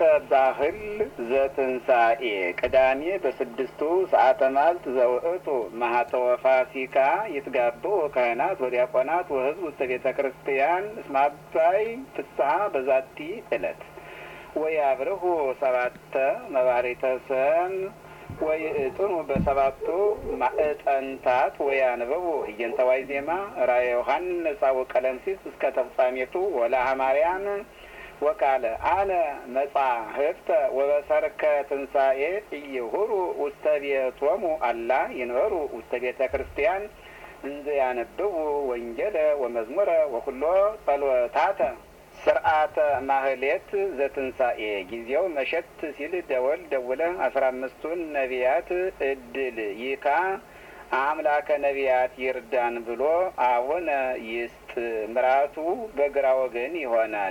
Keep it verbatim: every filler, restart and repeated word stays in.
ስርዓተ ባህል ዘትንሳኤ ቅዳሜ በስድስቱ ሰዓተ ማልት ዘውእቱ ማህተወ ፋሲካ ይትጋብኡ ካህናት ወዲያቆናት ወሕዝብ ውስተ ቤተ ክርስቲያን እስመ አባይ ፍስሐ በዛቲ ዕለት ወያብርሁ ሰባተ መባሪተ ሰም ወይእጥኑ በሰባቱ ማዕጠንታት ወያንበቡ ህየንተ ዋይዜማ ራእየ ዮሐንስ ወቀለምሲስ እስከ ተፍጻሜቱ ወላሃ ማርያም ወቃለ አነ መጻሕፍተ ወበሰርከ ትንሣኤ ኢይሁሩ ውስተ ቤቶሙ አላ ይንበሩ ውስተ ቤተ ክርስቲያን እንዘ ያነብቡ ወንጌለ ወመዝሙረ ወኩሎ ጸሎታተ። ስርዓተ ማህሌት ዘትንሣኤ ጊዜው መሸት ሲል ደወል ደውለ አስራ አምስቱን ነቢያት እድል ይካ አምላከ ነቢያት ይርዳን ብሎ አቡነ ይስጥ ምራቱ በግራ ወገን ይሆናል።